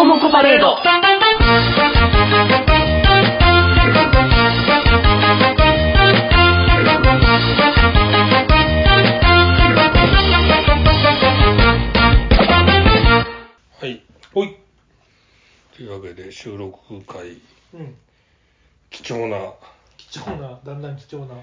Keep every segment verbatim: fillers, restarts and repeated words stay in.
コモコパレード。 はい。 ほい。 というわけで収録会、 うん。 貴重な貴重な、だんだん貴重な。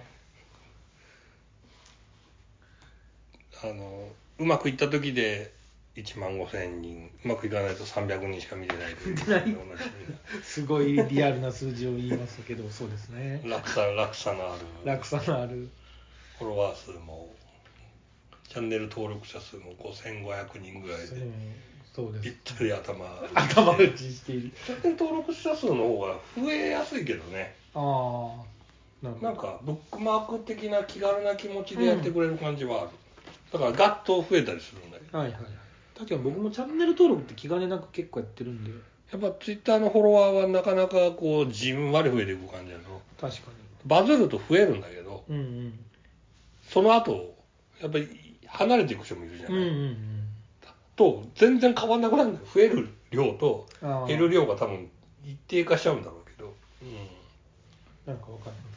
あのうまくいった時でいちまんごせんにん、うまくいかないとさんびゃくにんしか見てないという。 見てない。すごいリアルな数字を言いましたけど、そうですね。 落差落差のある。 落差のある。 フォロワー数もチャンネル登録者数もごせんごひゃくにんぐらいで。 そうです。 ぴったり頭頭打ちしている。 チャンネル登録者数の方が増えやすいけどね。 ああ。なるほど。 なんかブックマーク的な気軽な気持ちでやってくれる感じはある。うん、だからガッと増えたりするんだけど。 はいはいはい。確かに僕もチャンネル登録って気兼ねなく結構やってるんで。 やっぱツイッターのフォロワーはなかなかこうじんわり増えていく感じだと。 確かに。 バズると増えるんだけど、 うんうん、 その後やっぱり離れていく人もいるじゃない。うんうんうん、と全然変わんなくなるんだよ。増える量と減る量が多分一定化しちゃうんだろうけど。うん、 なんかわかります。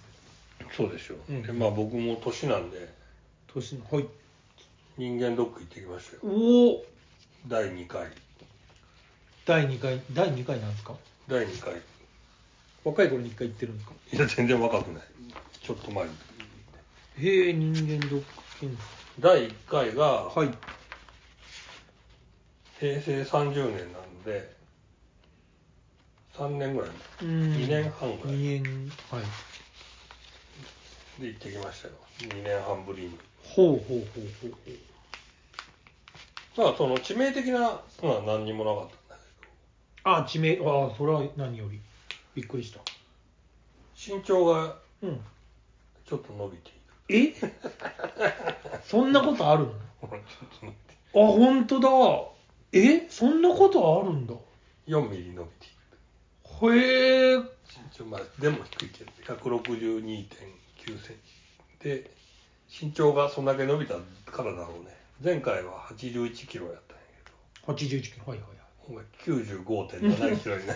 そうでしょう。うん、でまあ僕も年なんで。 年のはい。 人間ドック行ってきましたよ。 おお。 だいにかい。 だいにかい、だいにかいなんですか？ だいにかい。 若い頃にいっかい行ってるんですか？ いや全然若くない。ちょっと前に。 へえ、人間ドック検査。 だいいっかいが、 はい、 へいせいさんじゅうねんなのでさんねんぐらい前、にねんはんぐらいにねん、はい、 で行ってきましたよ。にねんはんぶりに。 ほうほうほうほうほう。 まあその致命的なのは何にもなかったんだけど。あ、致命、ああ、それは何よりびっくりした。 身長がうんちょっと伸びている。 えそんなことあるの？ ほらちょっと待って。 あ、本当だ。えそんなことあるんだ。 よんミリ伸びている。 へえ。 身長、まあでも低いけどひゃくろくじゅうにてんきゅうセンチで、身長がそんだけ伸びたからだろうね。前回ははちじゅういちキロやったんやけど、 はちじゅういちキロ、はいはいはい。 お前 きゅうじゅうごてんななキロになる。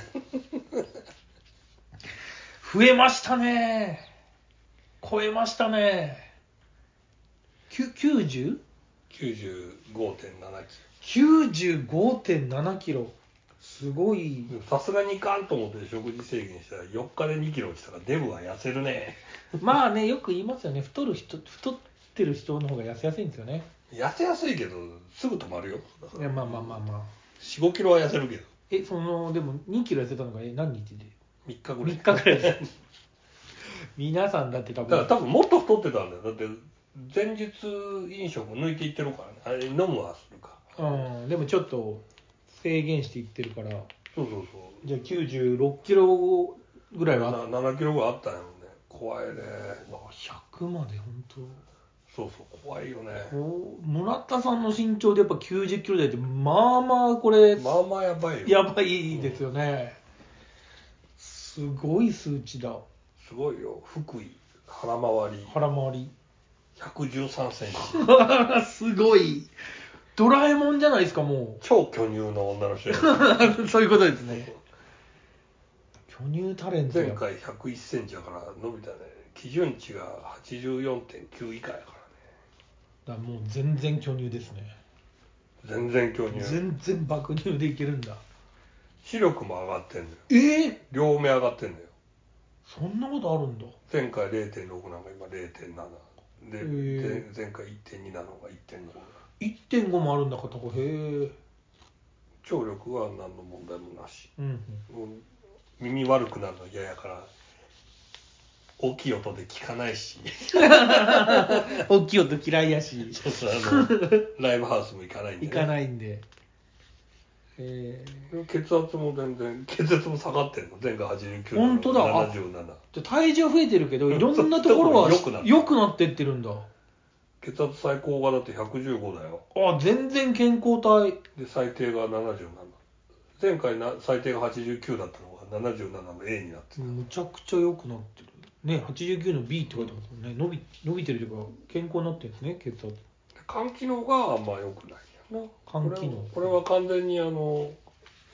増えましたね。超えましたね。きゅうじゅう？ きゅうじゅうごてんななキロ。 きゅうじゅうごてんななキロ。すごい。 さすがにいかんと思って食事制限したらよっかでにキロ落ちたからデブは痩せるね。 まあね、よく言いますよね。太る人、太ってる人の方が痩せやすいんですよね。 痩せやすいけどすぐ止まるよ。 いや、まあまあまあまあ。よん、 ごキロは痩せるけど。 え、その、でもにキロ痩せたのがえ何日で？ みっかぐらい。 みっかぐらいで。皆さんだって多分。 だから多分もっと太ってたんだよ。だって前日飲食抜いていってるからね。あれ飲むはするか。 うん、でもちょっと制限していってるから。 そうそうそう。 じゃあきゅうじゅうろっキロぐらいはあった。 ななキロぐらいあったんやろね。怖いね。 ひゃくまで本当。 そうそう怖いよね。 村田さんの身長でやっぱきゅうじゅっキロ台ってまあまあこれまあまあやばいよ。 やばいですよね。うん、すごい数値だ。 すごいよ。福井腹回り。 腹回り。 ひゃくじゅうさんセンチ。 すごい。ドラえもんじゃないですかもう。 超巨乳の女の人や。 そういうことですね。巨乳タレント。 前回ひゃくいっセンチだから伸びたね。基準値がはちじゅうよんてんきゅう以下やからね。 だからもう全然巨乳ですね。 全然巨乳。 全然爆乳でいけるんだ。 視力も上がってんのよ。 えー、 両目上がってんのよ。 そんなことあるんだ。 前回 れいてんろく なんか今 れいてんなな で、前, 前回 いってんに なのが いってんごいってんご もあるんだ片方。へえ。 聴力は何の問題もなし、 うんうん、 もう耳悪くなるの嫌やから大きい音で聞かないし。 大きい音嫌いやし。 そうそう、あのライブハウスも行かないんで、ね、 行かないんで。えー、血圧も全然血圧も下がってんの。前回はちじゅうきゅう。 本当だ。 ななじゅうなな。 じゃ体重増えてるけどいろんなところは良くなって良くなってってるんだ。 血圧最高がだってひゃくじゅうごだよ。 あ、全然健康体で最低がななじゅうなな。前回な最低がはちじゅうきゅうだったのがななじゅうななの A になってる。 むちゃくちゃ良くなってるね。はちじゅうきゅうの B って書いてますもんね。伸び伸びてるというか健康になってるんですね、血圧。 肝機能があんま良くないんやな。 肝機能。 これは、これは完全にあの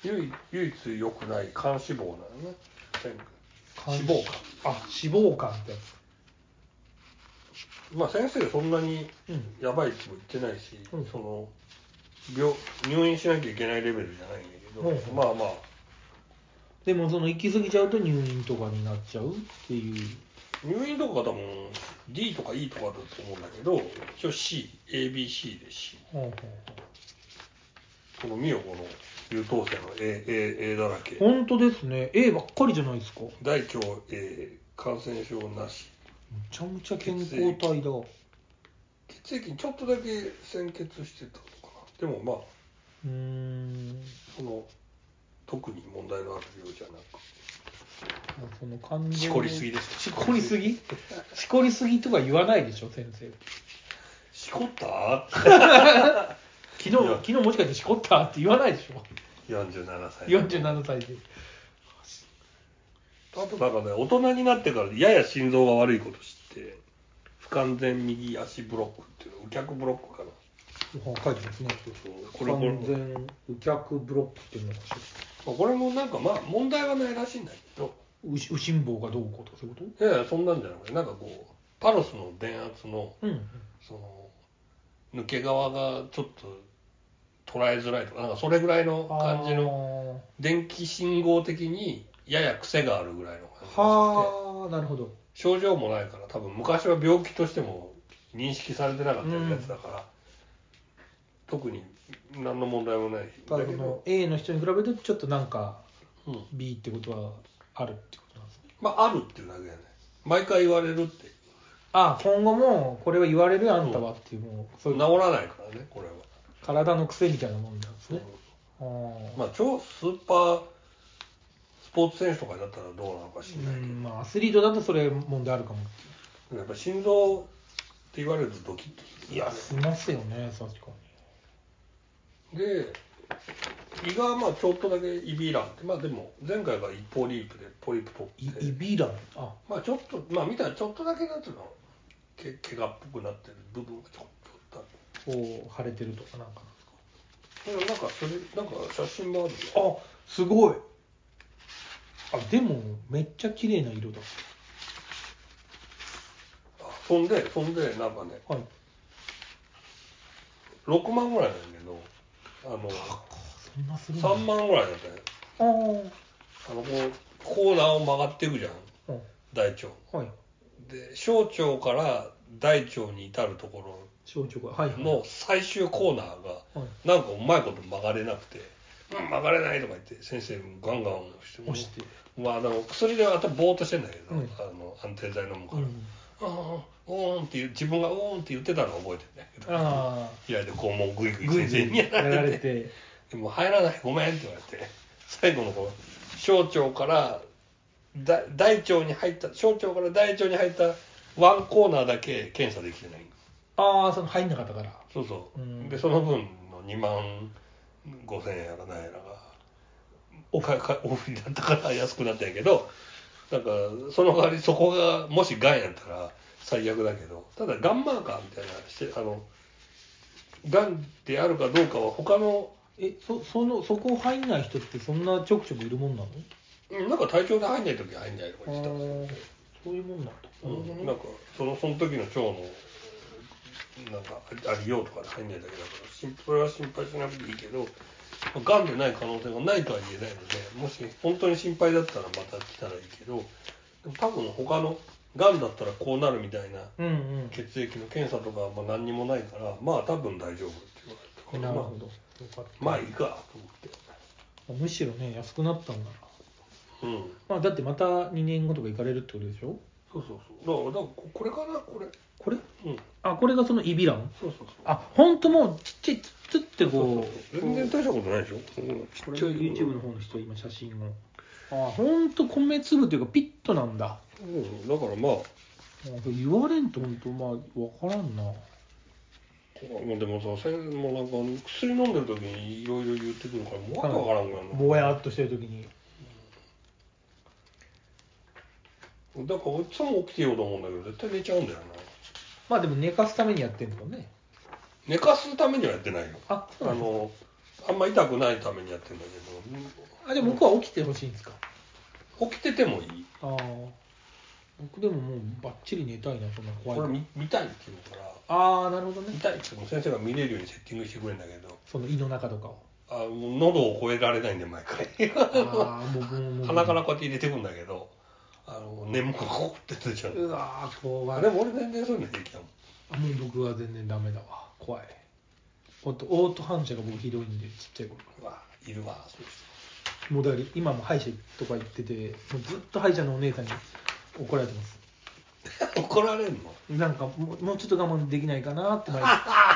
唯唯一良くない肝脂肪なのね。脂肪肝。 あ、脂肪肝ってやつ。まあ先生そんなにやばいっても言ってないし、うん、その病入院しなきゃいけないレベルじゃないんだけど、うん、まあまあ。 でもその行き過ぎちゃうと入院とかになっちゃうっていう。 入院とかが多分 D とか E とかだと思うんだけど、一応 C、エービーシー で C。うんうん、この見よ、この優等生の A、A、A だらけ。 本当ですね。A ばっかりじゃないですか。 大腸 A、感染症なし。 むちゃむちゃ健康体だ。 血液にちょっとだけ鮮血してたのかな。でもまあ、 うーんその特に問題のある病じゃなく。 その感情しこりすぎですしこりすぎしこりすぎとか言わないでしょ先生。 しこった昨日昨日もしかしてしこったって言わないでしょ。 よんじゅうななさいよんじゅうななさいで。 あとなんかね、大人になってからやや心臓が悪いこと知って、不完全右足ブロックっていうの、右脚ブロックかな。 書いてますね。不完全右脚ブロックっていうのかしら。これもなんかまあ問題はないらしいんだけど。 右心房がどうこうとかそういうこと？いやいや、そんなんじゃなくて、なんかこうパルスの電圧の、うん、その抜け側がちょっと捉えづらいとか、なんかそれぐらいの感じの電気信号的にやや癖があるぐらいの感じで、 はあ、なるほど。 症状もないから多分昔は病気としても認識されてなかったやつだから、うん、特に何の問題もないだけど A の人に比べるとちょっとなんか B ってことはあるってことなんですね。 まああるっていうだけだね。毎回言われるっていう。 ああ、今後もこれは言われるあんたはっていう、もうそういう治らないからね、これは。 体の癖みたいなもんなんですね。 あまあ超スーパースポーツ選手とかだったらどうなのかしらないけど、 うん、まあアスリートだとそれ問題あるかも。 やっぱ心臓って言われるとドキッとする、 ね、いやしますよね、確かに。で胃がまあちょっとだけイビランって、まあでも前回がポリープでポリープ取って、 イビラン、あ、 まあちょっとまあ見たらちょっとだけなんていうのけ毛がっぽくなってる部分がちょっとある。こう腫れてるとかなんかなんかそれなんか写真もあるね。 あ、すごい。あ、でもめっちゃ綺麗な色だ。 あ、そんでそんでなんかね、はい、ろくまんぐらいなんだけど、あのそんなするさんまんぐらいだったよ。あのこうコーナーを曲がっていくじゃん、うん、大腸、はい、で小腸から大腸に至るところの最終コーナーがなんかうまいこと曲がれなくて、うん、曲がれないとか言って先生ガンガン押して押して、まあ、あの薬で頭ボーっとしてんだけど、うん、あの安定剤飲むから、うん、あーんっていう自分がうーんって言ってたのを覚えてるんだけど、あ左でこうもうグイグイ先生にやられて、られてでも入らないごめんって言われて、最後のこう小腸から大大腸に入った小腸から大腸に入ったワンコーナーだけ検査できてない。 ああ、その入んなかったから。 そうそう。うん、でその分のにまんごせんえんやらなんやらがおかかオフになったから安くなったんやけど、なんかその代わりそこがもしがんやったら最悪だけど、ただがんマーカーみたいなしてあのがんであるかどうかは他のえそそのそこ入んない人ってそんなちょくちょくいるもんなの？ うん、なんか体調で入んない時は入んないとか言ってたんですよ。 そういうもんなんだ。 うん、なんかそのその時の腸のなんかありようとかで入んないだけだからそれは心配しなくていいけど、がんでない可能性がないとは言えないので、もし本当に心配だったらまた来たらいいけど、でも多分他のがんだったらこうなるみたいな血液の検査とかはまあ何にもないから、まあ多分大丈夫って言われたから、なるほど、まあいいかと思って。 むしろね安くなったんだな。うん。まあだってまたにねんごとか行かれるってことでしょ。 そうそうそう。だからだからこれかなこれ。 これ？ うん。 あ、これがそのイビラン？ そうそうそう。 あ、本当もうちっちゃいツッツってこう。そうそうそう全然大したことないでしょ。 これ YouTube の方の人今写真を。あ、本当米粒というかピッとなんだ。 うん。だからまあ。 言われんと本当まあ分からんな。 もうでもさ、もうなんか薬飲んでる時にいろいろ言ってくるからもうわけわからんくなるの。 ぼやっとしてる時に。 だからいつも起きてようと思うんだけど絶対寝ちゃうんだよな。 まあでも寝かすためにやってるのね。 寝かすためにはやってないよ。 あ、そうなんですか。あのあんま痛くないためにやってるんだけど。あ、でも僕は起きてほしいんですか？ 起きててもいい。 ああ。僕でももうバッチリ寝たいな、そんな怖い。 これ 見, 見たいって言うから。 ああ、なるほどね。 見たいって言っても先生が見れるようにセッティングしてくれるんだけど。 その胃の中とかを。 あ、もう喉を越えられないんで毎回。ああ、僕も鼻からこうやって入れてくんだけど、あの眠くこって出ちゃう。 うわー怖い。 でも俺全然そういうの平気だもん。 あ、もう僕は全然ダメだわ。怖い。ほんとオート反射が僕ひどいんで、ちっちゃい頃から。 うわ、いるわ、そういう人。もうだから今も歯医者とか行ってて、もうずっと歯医者のお姉さんに怒られてます。 怒られるの？ なんかもう、もうちょっと我慢できないかなって毎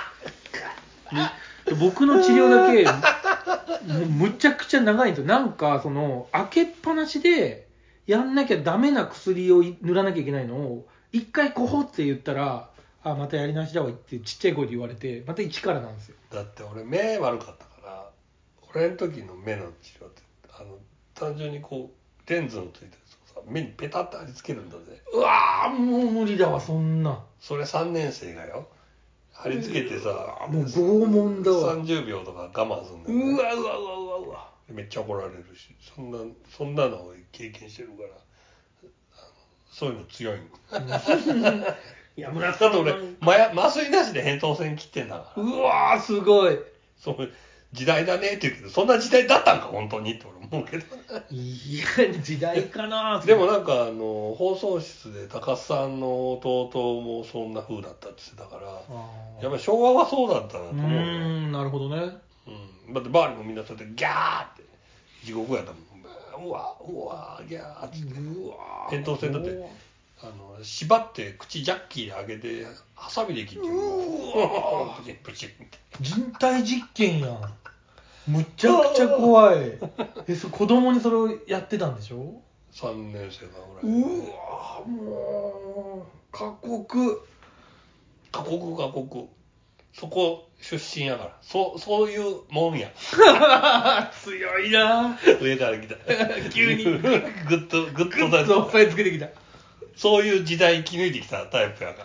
日。僕の治療だけもうむちゃくちゃ長いんですよ。なんかその開けっぱなしでやんなきゃダメな薬を塗らなきゃいけないのを一回こほって言ったら、あ、またやり直しだわってちっちゃい声で言われて、また一からなんですよ。 だって俺目悪かったから俺の時の目の治療ってあの単純にこうレンズのついてるさ目にペタッと貼り付けるんだぜ。 うわーもう無理だわそんな。 それさんねん生がよ貼り付けてさ、 もう拷問だわ。 さんじゅうびょうとか我慢するんだよね。 うわうわうわうわうわ。 めっちゃ怒られるし、そんなそんなのを経験してるからそういうの強いの。いや村田と俺麻酔なしで扁桃腺切ってんだから。 うわーすごい。 そう時代だねって言うけど、そんな時代だったんか本当にって俺思うけど。 いや時代かな。 でもなんかあの放送室で高須さんの弟もそんな風だったって言ってたから、やっぱり昭和はそうだったなと思うよ。うーん、なるほどね。 うん。だって周りもみんなそうやってギャーって地獄やったもん。うわうわギャーって言って。うわ扁桃腺だってあの縛って口ジャッキーで開けてハサミで切ってる。うわプチンプチンって。 人体実験やん。むちゃくちゃ怖い。え、そ子供にそれをやってたんでしょ？ さんねん生がぐらい。 うわもう過酷。 過酷過酷。そこ出身やから。そうそういうもんや。 強いな。 上から来た。 急にグッとグッとと押さえつけてきた。 そういう時代生き抜いてきたタイプやから。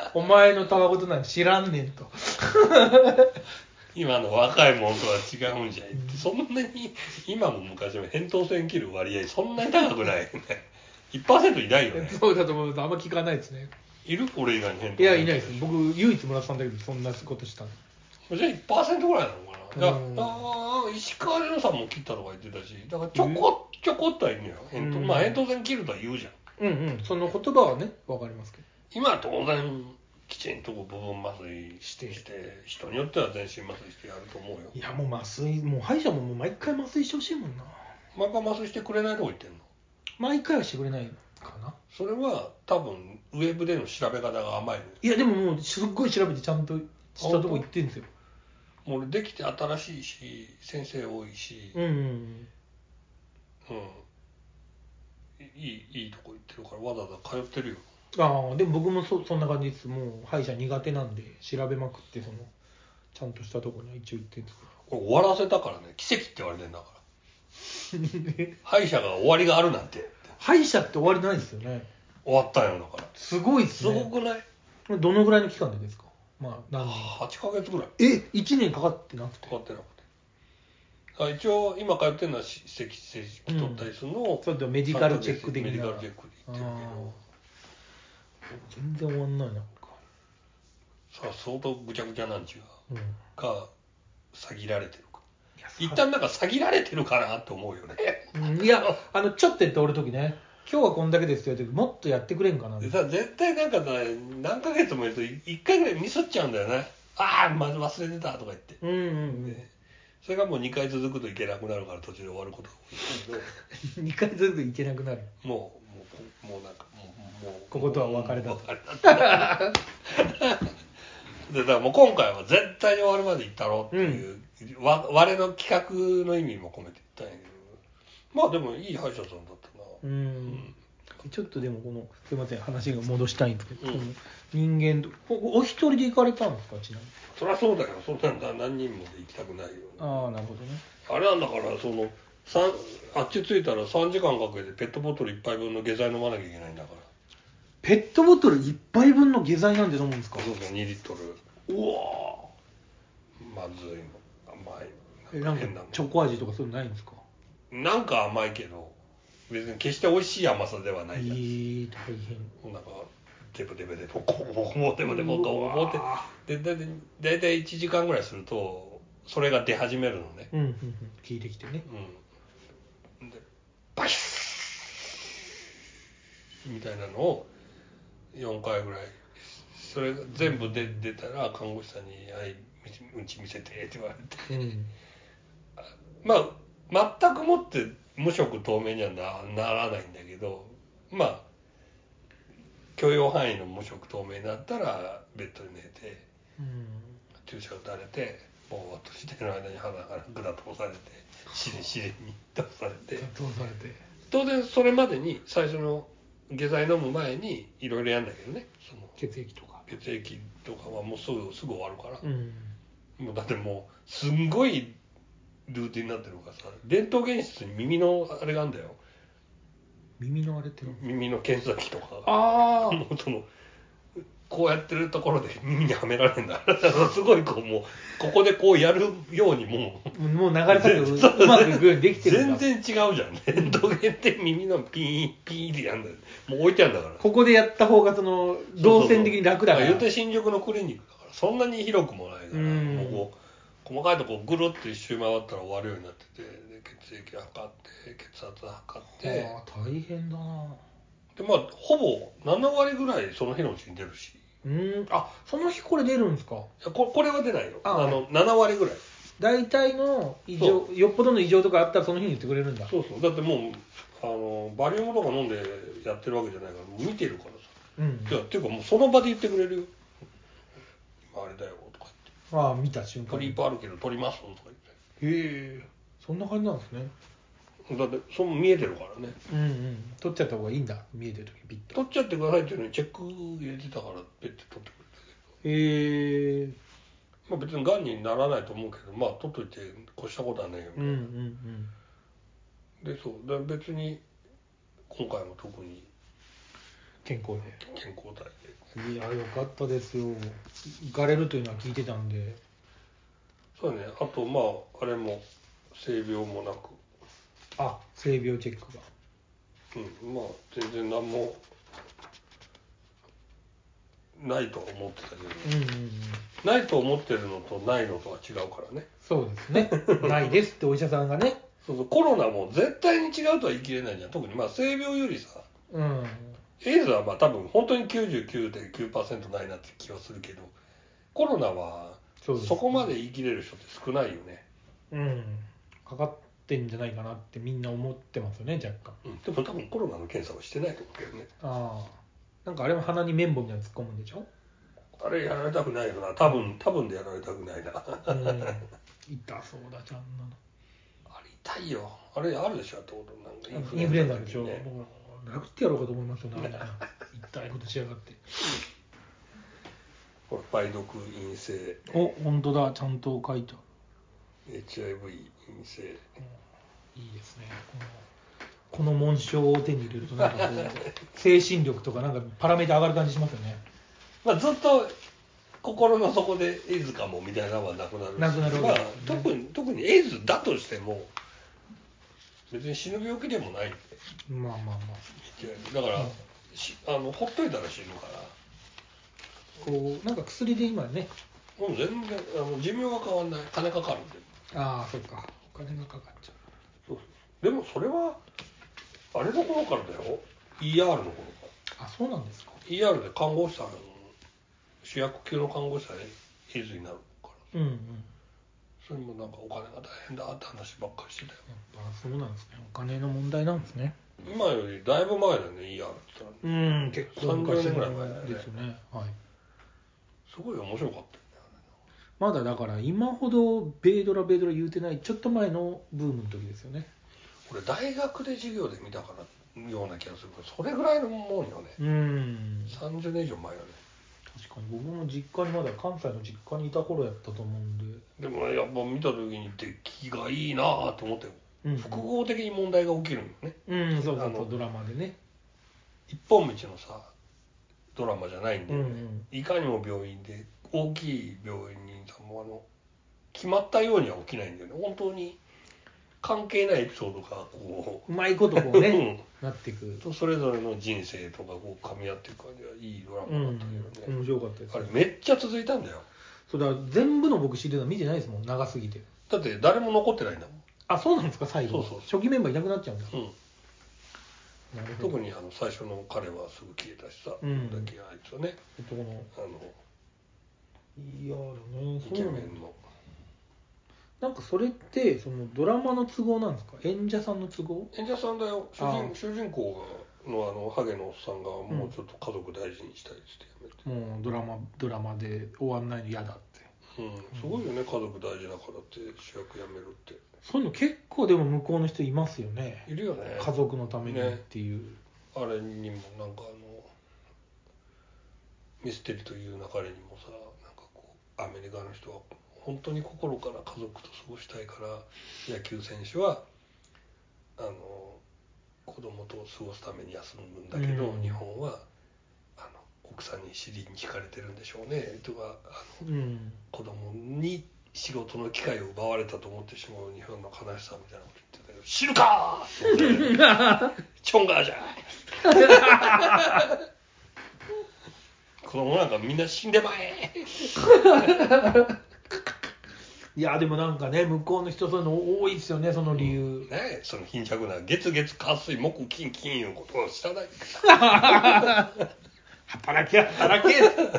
お前のたわごとなんか知らんねんと。 今の若いもんとは違うんじゃいって、そんなに今も昔も扁桃腺切る割合そんなに高くないよね。いちパーセント いないよね。 そうだと思うとあんま聞かないですね。 いる？俺以外に扁桃腺。 いやいないです。僕唯一村田さんだけどそんなことしたの。 じゃあ いちパーセント ぐらいなのかな。うん、あ石川遼さんも切ったとか言ってたし、だからちょこちょこっとはいるのよ。扁桃、まあ扁桃腺切るとは言うじゃん。 うんうん。その言葉はねわかりますけど。 今は当然きちんと部分麻酔してして人によっては全身麻酔してやると思うよ。 いやもう麻酔もう歯医者ももう毎回麻酔してほしいもんな。 毎回麻酔してくれないとこ言ってんの？ 毎回はしてくれないかな。 それは多分ウェブでの調べ方が甘いの。 いやでももうすっごい調べてちゃんとしたとこ行ってんですよ。 もうできて新しいし先生多いし、 うんうんうん、うん、 いいいいとこ行ってるからわざわざ通ってるよ。 ああでも僕も そ, そんな感じです。もう歯医者苦手なんで調べまくってそのちゃんとしたところには一応行ってるんですけど。 これ終わらせたからね、奇跡って言われてんだから歯医者が終わりがあるなんて。 歯医者って終わりないですよね。 終わったよだから。 すごいっすね。 すごくない？ どのぐらいの期間でですか？まあ何年？ はちかげつぐらい。 えいちねんかかってなくて？ かかってなくて。あ一応今通ってるのは歯石正式取ったりするのを、 うん、そうだメディカルチェック的な。 メディカルチェックで言ってるけど全然終わんないな僕は。 さあ相当ぐちゃぐちゃなんちゅう、うん、か詐欺られてるか。一旦なんか詐欺られてるかなって思うよね。 うん、いやあのちょっとやっておる時ね、今日はこんだけですって言われてもっとやってくれんかな。 でさ絶対なんかさ何ヶ月もいるといっかいぐらいミスっちゃうんだよね。ああまず忘れてたとか言って、 うんうんうん、 ね、それがもうにかい続くといけなくなるから途中で終わることが多いけどにかい続くといけなくなる。 もうもうもうなんかもうもうこことはお別れだと。 でだからもう今回は絶対に終わるまで行ったろうっていう、うん、わ我の企画の意味も込めて言ったんやけど、まあでもいい歯医者さんだったな。 うん、うん、ちょっとでもこのすいません話が戻したいんですけど、うん、人間お, お一人で行かれたんですか？ちなみに。 そりゃそうだよ。そんなんだ何人もで行きたくないよ。 ああなるほどね。 あれなんだからそのあっち着いたらさんじかんかけてペットボトルいっぱいぶんの下剤飲まなきゃいけないんだから。 ペットボトルいっぱいぶんの下剤なんで飲むんですか？ そうそうにリットル。 うわまずいの甘いのえなんかチョコ味とかそういうのないんですか？ なんか甘いけど別に決して美味しい甘さではないじゃん。 えー、大変。 なんかデブデブでボコボコボコデブデブボコボコってででだいたいいちじかんぐらいするとそれが出始めるのね。 うんうんうん、聞いてきてね。 うん。でバシッみたいなのをよんかいぐらい、それが全部で出たら看護師さんに「はい、うんち見せて」って言われて、うん、まあ全くもって無色透明には な, ならないんだけど、まあ許容範囲の無色透明になったらベッドに寝て、うん、注射打たれてぼーっとしてる間に鼻から管通されてしりしりに通されて、 通されて当然それまでに最初の下剤飲む前にいろいろやるんだけどね、その血液とか血液とかはもうすぐすぐ終わるから、うん、もうだってもうすんごいルーティンになってるからさ、レントゲン室に耳のあれがあるんだよ。 耳のあれって耳の検査機とかが、 あもうそのこうやってるところで耳にはめられるんだすごいこうもうここでこうやるようにもうもう流れてるうまくいくようにできてるんだ。 全然違うじゃん。レントゲンって耳のピーンピーンってやるんだよ。もう置いてあるんだから。 ここでやった方がその動線的に楽だから。 言うて新宿のクリニックだからそんなに広くもないから、もうこう細かいとこぐるっと一周回ったら終わるようになってて、で血液測って血圧測って、 はあ、大変だな。 でまあほぼななわりぐらいその日のうちに出るし。 うん、あ、その日これ出るんですか？ こ, これは出ないよ。あのななわりぐらい。 大体の異常、よっぽどの異常とかあったらその日に言ってくれるんだ。 そうそう。だってもうあのバリウムとか飲んでやってるわけじゃないからもう見てるからさ。うん。いやっていうかもうその場で言ってくれるよ。あれだよとか言って。 ああ見た瞬間。 ポリープあるけど取りますとか言って。へえ。そんな感じなんですね。 だってその見えてるからね。 うんうん。取っちゃった方がいいんだ。見えてる時ピッと。 取っちゃってくださいっていうのにチェック入れてたからペッて取ってくれたけど。 へえ。 まあ別にがんにならないと思うけど、まあ取っといて越したことはねえよみたいな。うんうんうん。でそうで別に今回も特に健康で健康体で。 いやよかったですよ。行かれるというのは聞いてたんで。 そうね。あとまああれも性病もなく。 あ、性病チェックが。 うん、まあ全然何もないとは思ってたけど、うんうんうん、ないと思ってるのとないのとは違うからね。 そうですね。ないですってお医者さんがね。 そうそうコロナも絶対に違うとは言い切れないじゃん。特にまあ性病よりさ、うん、エイズはまあ多分本当に きゅうじゅうきゅうてんきゅうパーセント ないなって気はするけど、コロナはそこまで言い切れる人って少ないよね。 うん、かかってんじゃないかなってみんな思ってますよね若干、 うん、でも多分コロナの検査はしてないと思うけどね。 ああ、なんかあれも鼻に綿棒みたいなの突っ込むんでしょ。 あれやられたくないよな。多分多分でやられたくないな。うん、 痛そうだじゃんなの。 あれ痛いよ。あれあるでしょ。ってことなんかインフルエンザでしょ。もう殴ってやろうかと思いますよね。痛いことしやがって。 これ梅毒陰性。 お、本当だ、ちゃんと書いてある。エイチアイブイ 陰性、うん。 いいですね。この、この紋章を手に入れるとなんかこう精神力とかなんかパラメータ上がる感じしますよね。 まあずっと心の底でエイズかもみたいなのはなくなるし。 なくなる、 まあ特に特にエイズだとしても別に死ぬ病気でもないんで。 まあまあまあ。 だから、うん、あのほっといたら死ぬから。 こうなんか薬で今ね。 もう全然あの寿命が変わんない。金かかるんで。 ああ、そっか。お金がかかっちゃう。 そうそう。でもそれはあれの頃からだよ。イーアール の頃から。 あ、そうなんですか。 イーアール で看護師さん、主役級の看護師さんエイズになるから。うんうん。それもなんかお金が大変だって話ばっかりしてたよ。 あ、そうなんですね。お金の問題なんですね。 今よりだいぶ前だよね、イーアール って言ったら。うん、結構さんじゅうねんぐらい前だよね。ですよね。はい。すごい面白かったよね。 まだだから今ほどベイドラベイドラ言うてないちょっと前のブームの時ですよね。 俺大学で授業で見たからような気がするけど、それぐらいのもんよね。うん。さんじゅうねん以上前よね。 確かに僕も実家にまだ関西の実家にいた頃やったと思うんで。 でもやっぱ見た時に出来がいいなぁと思ってよ、うん、複合的に問題が起きるんよね。うん、そうそうそう、ドラマでね。一本道のさドラマじゃないんで、ね、うんうん、いかにも病院で大きい病院にさもうあの決まったようには起きないんだよね。本当に関係ないエピソードがこううまいことこうね、うん、なっていくとそれぞれの人生とかこう噛み合っていく感じはいいドラマだったけどね、 うん、面白かったです、 あれめっちゃ続いたんだよ。 そうだ、全部の僕シリーズは見てないですもん、長すぎて。 だって誰も残ってないんだもん。 あ、そうなんですか。最後そうそう初期メンバーいなくなっちゃうんだ、うん、 なるほど。特にあの最初の彼はすぐ消えたしさ、うん、だけあいつはね、 えっとこのあのいやね、 イケメンのなんかそれってそのドラマの都合なんですか、演者さんの都合？ 演者さんだよ。主人主人公がのあのハゲのおっさんがもうちょっと家族大事にしたいってやめて、 うん、もうドラマドラマで終わんないの嫌だって、 うん、すごいよね、家族大事だからって主役やめるって。 そういうの結構でも向こうの人いますよね。 いるよね、 家族のためにっていう、ね、 あれにもなんかあのミステリという流れにもさ、なんかこうアメリカの人は本当に心から家族と過ごしたいから野球選手はあの子供と過ごすために休むんだけど、うん、日本はあの奥さんに尻に敷かれてるんでしょうねとか、あの、うん、子供に仕事の機会を奪われたと思ってしまう日本の悲しさみたいなこと言ってたけど、知るかーってチョンガーじゃない子供なんかみんな死んでまえいやでもなんかね、向こうの人そういうの多いですよね、その理由、うん、 ね、その貧弱な月月火水木金金いうことを知らない働け働け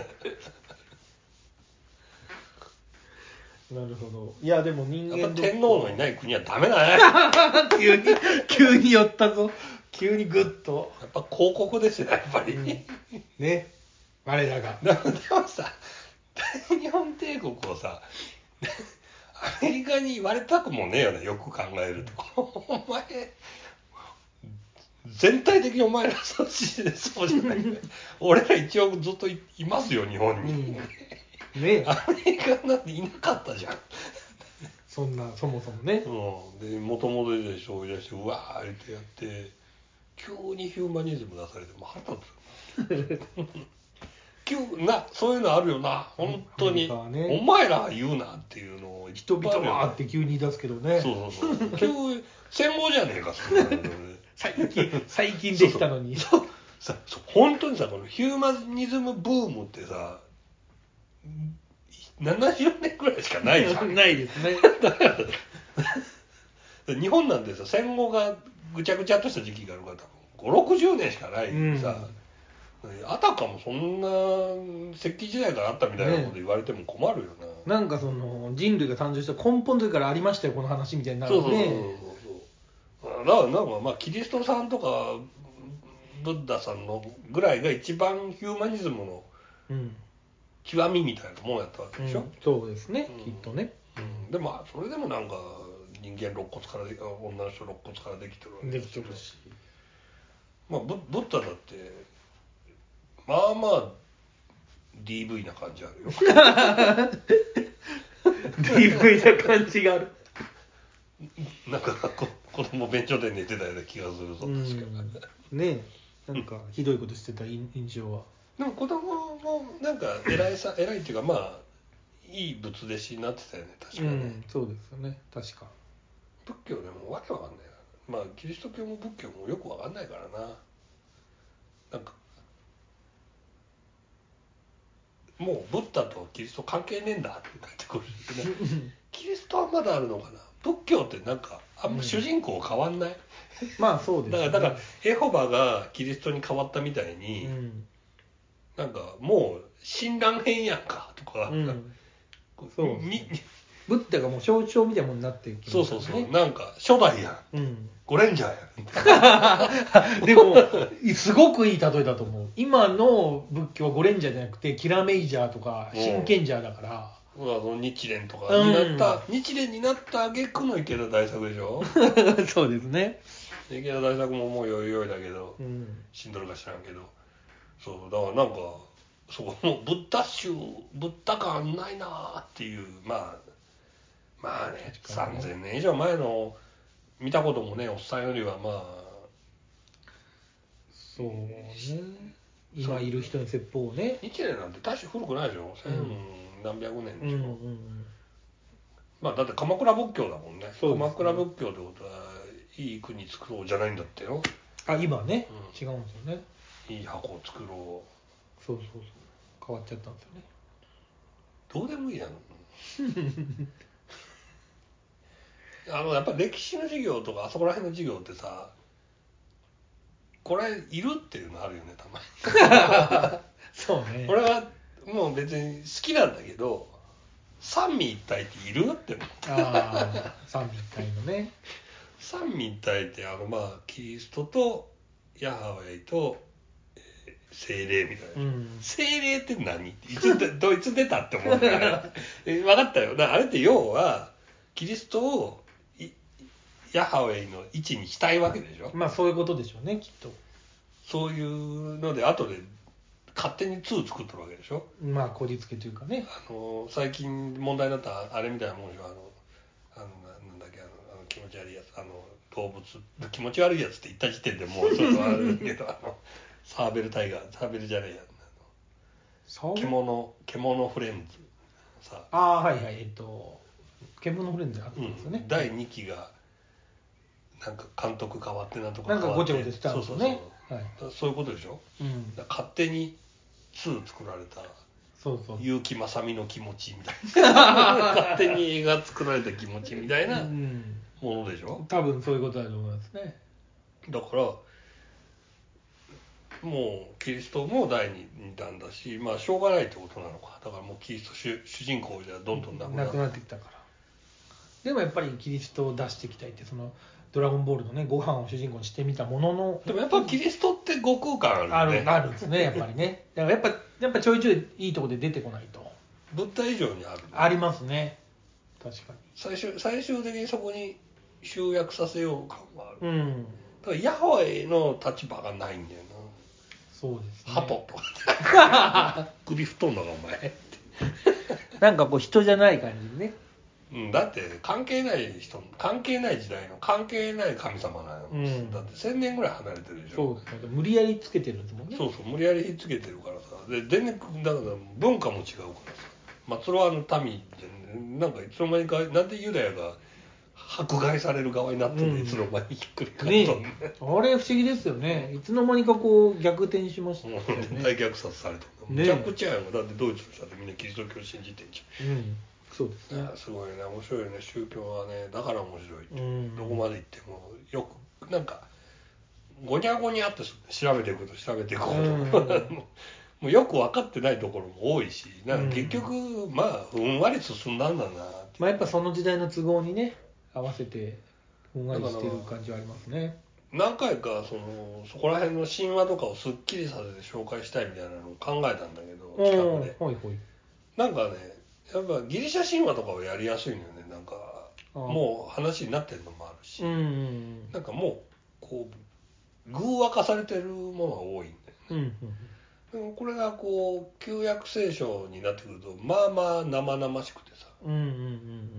なるほど。いやでも人間やっぱ天皇のいない国はダメだね急に急に寄ったぞ、急にグッと。 やっぱ広告ですよやっぱり、うん、 ね、我らが。 でもさ、大日本帝国をさアメリカに言われたくもねえよね、よく考えると、うん、お前全体的にお前らそうじゃない俺ら一応ずっと い, いますよ日本に、うんね、アメリカなんていなかったじゃんそんなそもそもね、 うん、で元々でしょ追い出してうわーってやって急にヒューマニズム出されても腹立つ急な、そういうのあるよな本当に、ね、お前ら言うなっていうのを人々はって急に言い出すけどね、 そうそうそう急戦後じゃねえかそんなの最近最近できたのにそうそうそうそう本当にさ、このヒューマニズムブームってさななじゅうねんくらいしかないじゃんないですね日本なんてさ戦後がぐちゃぐちゃっとした時期があるから多分ごじゅうろくじゅうねんしかないのにさ、うん、あたかもそんな石器時代からあったみたいなこと言われても困るよな、ね、 なんかその人類が誕生した根本の時からありましたよこの話みたいになるね。そうそうそうそうだからなんかまあキリストさんとかブッダさんのぐらいが一番ヒューマニズムの、うん極みみたいなもんやったわけでしょ、うん、 そうですね、うん、きっとね、 うん、でもそれでもなんか人間肋骨からで女の人肋骨からできてるわけですけど、まあブッダだってまあまあ ディーブイ な感じあるよディーブイ な感じがあるなんかこ子供便所で寝てたような気がするぞ、確かにねえ、なんかひどいことしてた印象は。 でも子供もなんか偉いさ偉いっていうかまあいい仏弟子になってたよね確かね、うん、 そうですよね確か。 仏教でもわけわかんないからまあキリスト教も仏教もよくわかんないからな。なんかもうブッダとキリスト関係ねえんだってなってくるねキリストはまだあるのかな。仏教ってなんかあんま主人公変わんない、うん、 まあそうですね。 だからだからエホバがキリストに変わったみたいに、うんなんかもう親鸞編やんかとか、うん、 そうにブッダがもう象徴みたいなものになってる、ね、 そうそうそうなんか初代やん、うん、ゴレンジャーやんでもすごくいい例えだと思う。今の仏教はゴレンジャーじゃなくてキラメイジャーとか真剣ジャーだから、 うん、日蓮とかになった、うん、日蓮になった挙句の池田大作でしょそうですね。 池田大作ももうよいよいだけど、うん、死んどるか知らんけどそうだからなんかそこもブッダ宗ブッダ感ないなっていうまあまあねさんぜんねん以上前の見たこともねおっさんよりはまあそうね今いる人に説法をね日蓮なんて大して古くないでしょ、うん、千何百年でしょ、うんうんうん、 まあだって鎌倉仏教だもんね。鎌倉仏教ってことはいい国作ろうじゃないんだってよ。 あ、今ね、うん、違うんですよね。 いい箱を作ろう。そうそうそう。変わっちゃったんですよね。 どうでもいいやん。あのやっぱ歴史の授業とかあそこら辺の授業ってさ、これいるっていうのあるよね、たまに。 そうね。 俺はもう別に好きなんだけど、三位一体っているって思う。 ああ、三位一体のね。 三位一体ってあのまあキリストとヤハウェイと、えー、精霊みたいな、うん、精霊って何っていつどいつ出たって思うんだよね。分かったよ。だからあれって要はキリストをヤハウェイの位置にしたいわけでしょ。 まあそういうことでしょうね、きっと。 そういうので後で勝手にツー作っとるわけでしょ。 まあこじつけというかね。 あの最近問題になったあれみたいなもんよ。あのあのなんだっけ、あのあの気持ち悪いやつ、あの動物気持ち悪いやつって言った時点でもうちょっとあるけどあのサーベルタイガー、サーベルじゃねえや、あの獣獣フレンズさああはいはい、えっと獣フレンズあったんですよね、 うん、だいにきがなんか監督変わってなんとか変わってなんかごちゃごちゃしたんですよね。 そうそうそう、はい、そういうことでしょ、うん、だ勝手にツー作られたそうそう結城まさみの気持ちみたいな勝手に映画作られた気持ちみたいなものでしょ、うん、 多分そういうことだと思いますね。 だからもうキリストもだいにだんだし、まあしょうがないってことなのか。だからもうキリスト 主, 主人公ではどんどんなく な, なくなってきたから。でもやっぱりキリストを出していきたいって、そのドラゴンボールのね、ご飯を主人公にしてみたものの、 でもやっぱキリストって悟空感あるよね。 あるあるんですね、やっぱりね。だからやっぱやっぱちょいちょいいいとこで出てこないと。 ブッダ以上にある、ね、 ありますね。確かに。 最終最終的にそこに集約させよう感がある。 うん。 だからヤハウェイの立場がないんだよな。 そうですね。 ハトとか首太んのかお前なんかこう人じゃない感じね。 うん、だって関係ない人、関係ない時代の関係ない神様なの、うん、だってせんねんぐらい離れてるでしょ。 そうですね。無理やりつけてるんですもんね。 そうそう、無理やりひっつけてるからさ。で全然だから文化も違うからさ。末路はの民ってなんかいつの間にかなんでユダヤが迫害される側になってるの、うん、いつの間にひっくり返ったんね。 あれ不思議ですよね。いつの間にかこう逆転しましたよね。 大虐殺されたの。めちゃくちゃやん。だってドイツの人だってみんなキリスト教信じてんじゃん。うん。そうですね。すごいね、面白いね、宗教はね、だから面白いって、うん、どこまで行ってもよくなんかごにゃごにゃって調べていくと調べていくほど、うん、もうよく分かってないところも多いし、なんか結局、うん、まあふんわり進んだんだなって。 まあやっぱその時代の都合にね合わせてふんわりしてる感じはありますね。 何回かそのそこら辺の神話とかをすっきりさせて紹介したいみたいなのを考えたんだけど、企画で、ほいほい、なんかねやっぱギリシャ神話とかはやりやすいのよね。なんかもう話になってるのもあるし、うんうん、なんかもうこう偶話化されてるものが多いんだよね、うんうん、でもこれがこう旧約聖書になってくるとまあまあ生々しくてさ、うんうんうんうん、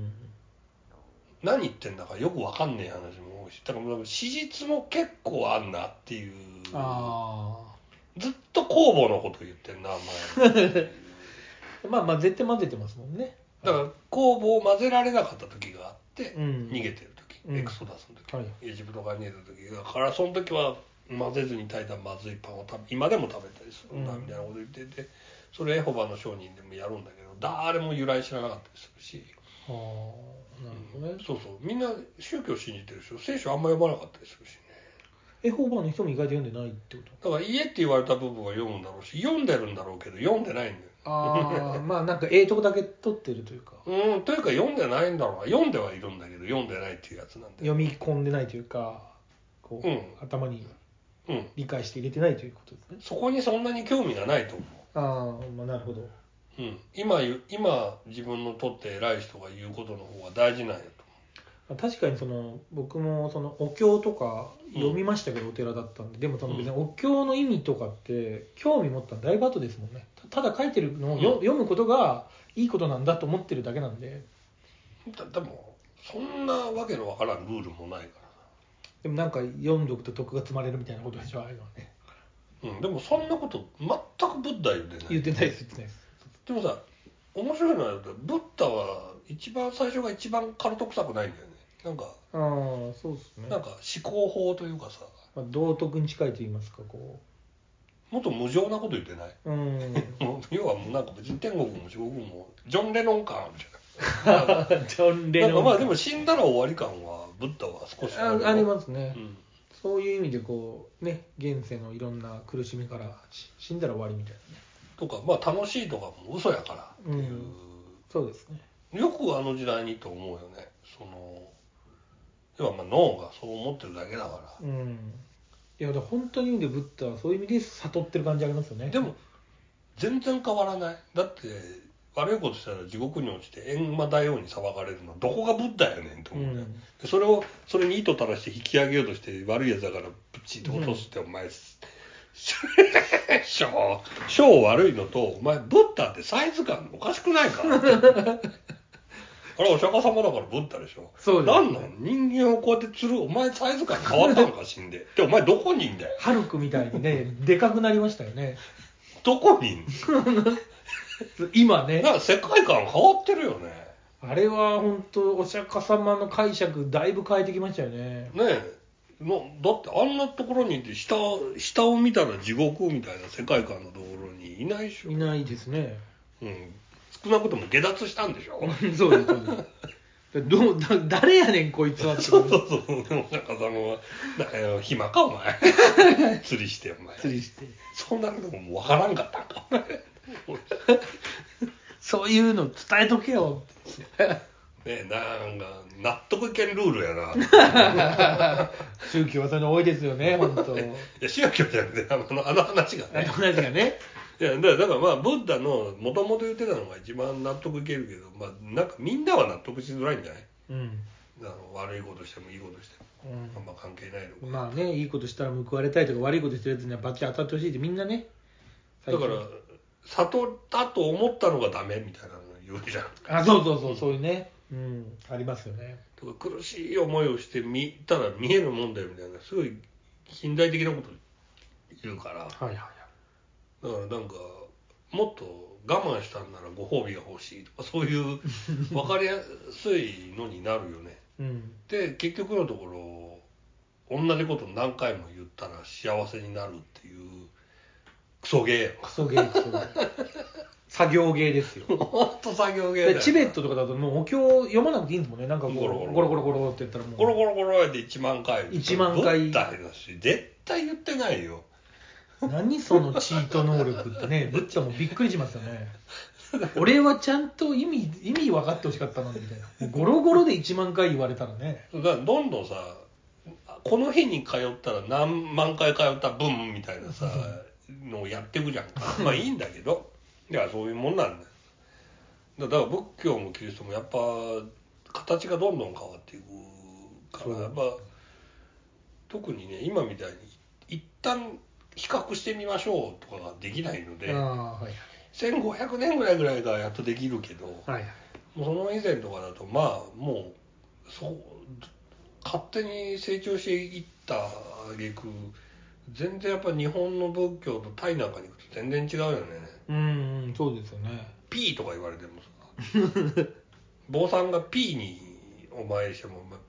何言ってんだかよくわかんねえ話も多いし、だから史実も結構あんなっていう。あずっと公募のこと言ってんな前まあまあ絶対混ぜてますもんね。 だから酵母を混ぜられなかった時があって、うん、逃げてる時、うん、エクソダスの時、はい、エジプトから逃げた時だから、その時は混ぜずに炊いたまずいパンを食べ今でも食べたりするんだみたいなこと言ってて、それエホバの証人でもやるんだけど誰も由来知らなかったりするし、はあ、なるほどね、うん、そうそう、みんな宗教信じてる人聖書あんま読まなかったりするしね。 エホバの人も意外と読んでないってこと？だから家って言われた部分は読むんだろうし読んでるんだろうけど読んでないんだよ。 あまあなんかええとこだけ取ってるというか、 うん、というか読んでないんだろうな。読んではいるんだけど読んでないっていうやつなんで、 読み込んでないというかこう、うん、頭に理解して入れてないということですね、 うん、そこにそんなに興味がないと思う。 ああ、まあなるほど、 うん、今今自分のとって偉い人が言うことの方が大事なんやと。 確かにその僕もそのお経とか読みましたけど、うん、お寺だったんで、でもその別にお経の意味とかって興味持ったのだいぶ後ですもんね。ただ書いてるのを、うん、読むことがいいことなんだと思ってるだけなんで。 だでもそんなわけのわからんルールもないから。 でもなんか読んどくと徳が積まれるみたいなことでしょ、あれはね。 うん、でもそんなこと全くブッダ言ってない。 言ってないです、言ってないです。 でもさ、面白いのはブッダは一番最初が一番カルト臭くないんだよね。なんかああそうですね。 なんか思考法というかさ、 まあ、道徳に近いと言いますか、こうもっと無情なこと言ってない。 うん要はもうなんか別に天国も地獄もジョン・レノン感あるじゃん。 ジョン・レノンなんかまあでも死んだら終わり感はブッダは少しあるよ。 あ, ありますね、 うん、 そういう意味でこうね、現世のいろんな苦しみから死んだら終わりみたいなね。 とかまあ楽しいとかも嘘やからっていう、うん、 そうですね。 よくあの時代にと思うよね。その要はまあ脳がそう思ってるだけだから。 うん。いやだから本当に意味でブッダはそういう意味で悟ってる感じありますよね。 でも全然変わらない。だって悪いことしたら地獄に落ちて閻魔大王に裁かれるのどこがブッダやねんと思うね、うん、それをそれに糸垂らして引き上げようとして悪いやつだからぶっちと落とすって、うん、お前小小悪いのとお前ブッダってサイズ感おかしくないかあれお釈迦様だからブッダでしょ。そうです、ね、なんなん人間をこうやって釣るお前サイズ感変わったのか死んででお前どこにいんだよ。 ハルクみたいにねでかくなりましたよね。 どこにいんの今ね。 なんか世界観変わってるよね。 あれは本当お釈迦様の解釈だいぶ変えてきましたよね。 ねえのだってあんなところにいて 下, 下を見たら地獄みたいな世界観のところにいないでしょ。 いないですね。 うん。少なくとも下脱したんでしょ。 そうですそうです。どうだ誰やねんこいつはって。 そうそうそう。お釈迦様はだ暇かお前。釣りしてお前。 釣りして。 そんなことも分からんかったんか。 そういうの伝えとけよってねえなんか納得いけんルールやな。 宗教はそういうの多いですよね本当。いや宗教じゃなくてあのあの話がね。 あの話がね。 いやだからだからまあブッダのもともと言ってたのが一番納得いけるけど、まあなんかみんなは納得しづらいんじゃない？うん。あの悪いことしてもいいことしても、うん、あんま関係ないのか。 まあねいいことしたら報われたいとか悪いことしてるやつにはバッチリ当たってほしいってみんなね。 だから悟ったと思ったのがダメみたいなの言うじゃん。 あそうそうそう、うん、そういうね、うん、ありますよね。 とか苦しい思いをして見たら見えるもんだよみたいなすごい近代的なこと言うから、はいはいはい、だからなんかもっと我慢したんならご褒美が欲しいとかそういう分かりやすいのになるよね、うん、で結局のところ同じこと何回も言ったら幸せになるっていうクソゲーやクソゲークソゲー作業ゲーですよ。 ほんと作業ゲーだよ。 チベットとかだともうお経読まなくていいんですもんね。なんかこうゴロゴロゴロゴロって言ったらもうゴロゴロゴロっていちまんかいいちまんかいブッダだし絶対言ってないよ。 何そのチート能力ってね。ブッダもびっくりしますよね。俺はちゃんと意味意味分かってほしかったのにみたいな。もうゴロゴロでいちまんかい言われたらね。 だからどんどんさこの日に通ったら何万回通った分みたいなさのをやっていくじゃんか。まあいいんだけどいやそういうもんなんだよ。だから仏教もキリストもやっぱ形がどんどん変わっていくからやっぱ特にね今みたいに一旦比較してみましょうとかができないので、あ、はいはい、せんごひゃくねんぐらいぐらいがやっとできるけど、はいはい、もうその以前とかだとまあもうそう勝手に成長していった挙句全然やっぱ日本の仏教とタイなんかに行くと全然違うよね。 うん、うん、そうですよね。 ピーとか言われてもさ坊さんがピーにお参りしても、まあ、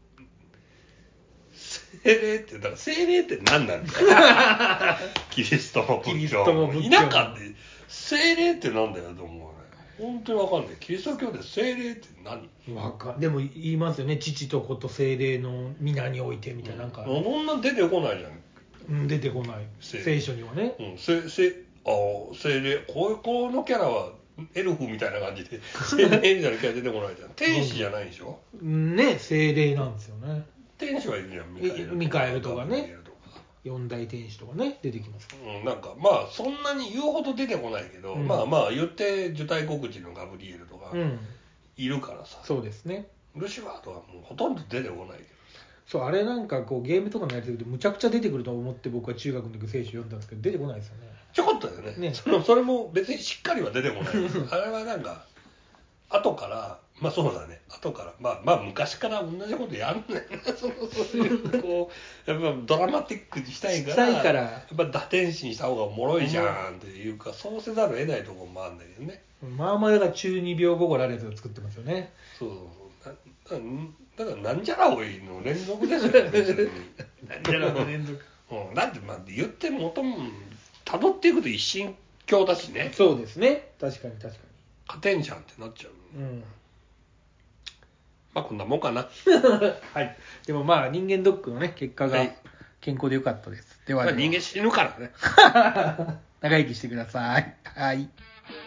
精霊ってだから精霊って何なんだよキリストも仏教も田舎って精霊って何だよと思うね。本当に分かんない。キリスト教で精霊って何？ わかんでも言いますよね。父と子と精霊の皆においてみたいな、うん、なんかそんな出てこないじゃん。 うん、出てこない。聖書にはね。 うん、せせあ精霊こういうこのキャラはエルフみたいな感じで精霊みたいなキャラ出てこないじゃん。天使じゃないでしょ。 ね、精霊なんですよね。 天使はいるじゃん。 ミカエルミカエルとかね。四大天使とかね出てきます、 うん、なんかまあそんなに言うほど出てこないけど、うん、まあまあ言って受胎告知のガブリエルとかいるからさ、 うん、そうですね。 ルシファーとかもうほとんど出てこないけど、 そうあれなんかこうゲームとかのやりてるとむちゃくちゃ出てくると思って僕は中学の時聖書読んだんですけど出てこないですよね。 ちょこっとだよね。ねそのそれも別にしっかりは出てこないあれはなんか後からまあそうだね。後から、まあまあ昔から同じことやんねんな。そのそういうこう、やっぱドラマティックにしたいから、 したいからやっぱ打天使にした方がおもろいじゃんっていうか、そうせざるを得ないところもあるんだけどね。 まあまあだから中二病心あるやつを作ってますよね。 そうそうそう。だからなんじゃらおいの連続ですよね、別に。 なんじゃらおいの連続。 うん、だってまあ言ってもとも辿っていくと一神教だしね。 そうですね。確かに確かに。 勝てんじゃんってなっちゃう。 うん。 まあこんなもんかな。 はい。でもまあ人間ドックのね結果が健康でよかったです。ではでは、 まあ、人間死ぬからね。 長生きしてください。はい。